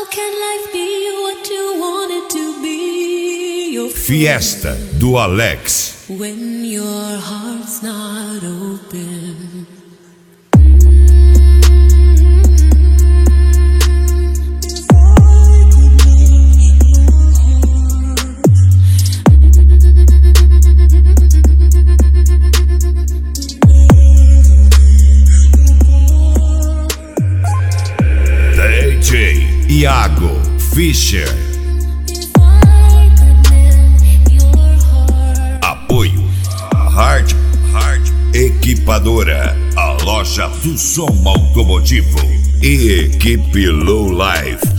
can life be what you want it to be? Your Fiesta do Alex. when your heart's not open. DJ Iago Fischer. Apoio Hard Equipadora, a loja do som automotivo e Equipe Low Life.